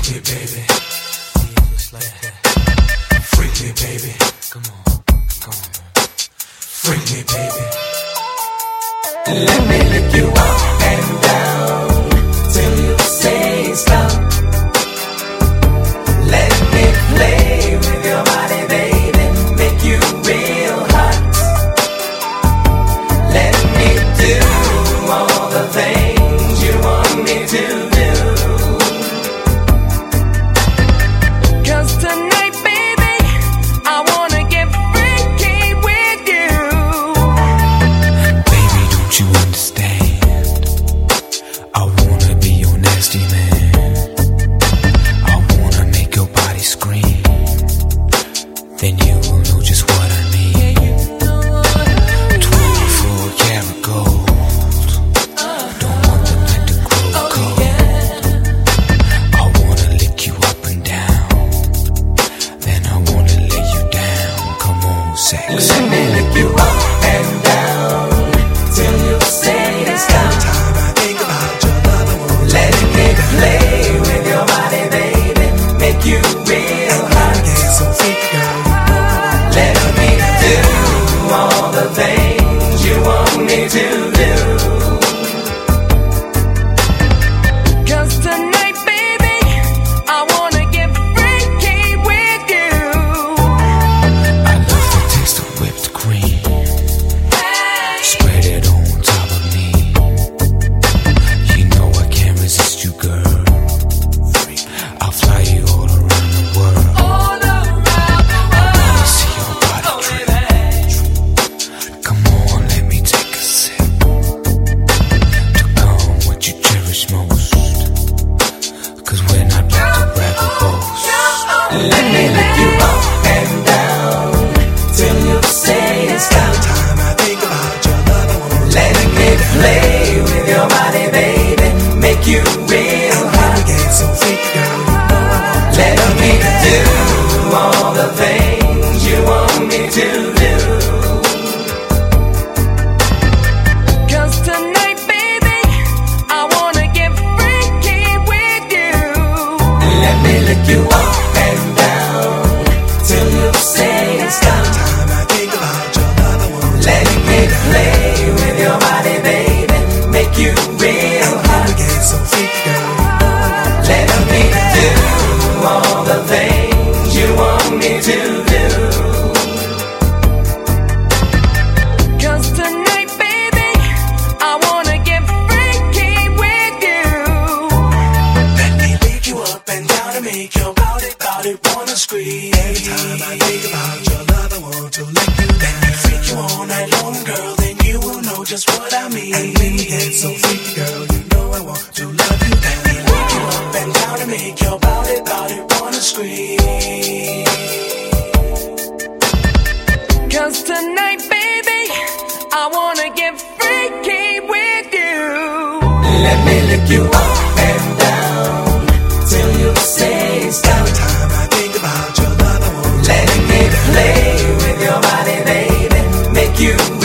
me, baby. Yeah, just like that. Freak me, baby. Come on. Freak me, baby. Let me lick you up and down till you say stop. Let me play with your body, baby, make you real hot. Let me do all the things you want me to do. 'Cause tonight, baby, I wanna get freaky with you. Baby, don't you understand? I wanna be your nasty man. I wanna make your body scream. Then you will know just what I mean. 24 karat gold. Don't want the night to grow cold. I wanna lick you up and down. Then I wanna lay you down. Come on, sex. Let me lick you up and down till you say stop. Time I think about your love, I want to Let me play with your body, baby, make you real hot. get so freaky, girl. Let me do all the things you want me to do. 'Cause tonight, baby, I wanna get freaky with you. I love the taste of whipped cream. Spread it on top of me. You know I can't resist you, girl. I'll fly you all around the world. All around the I wanna see your body drip. Come on, let me take a sip. To come what you cherish most. 'Cause we're not back to brag or boast. Let me lick you up and down till you say stop. Time I think about your love, I want to Let me play with your body, baby, make you real hot. get so freaky, girl. Let me do all the things you want me to do. 'Cause tonight, baby, I wanna get freaky with you. Let me lick you up and down till you say stop. Time I think about your love, I want to Let me play with your body, baby, make you real hot. get so freaky, girl. Let me do all the things you want me to do. 'Cause tonight, baby, I wanna get freaky with you. Let me lick you up and down and make your body wanna scream. Every time I think about your love, I want to lick you. Let me freak you all night long, girl. Then you will know just what I mean. And when you get so freaky, girl, you know I want to love you. Let me lick you up and down and make your body wanna scream. 'Cause tonight, baby, I wanna get freaky with you. Let me lick you up and down till you say stop. Time I think about your love, I want to Let me play with your body, baby, make you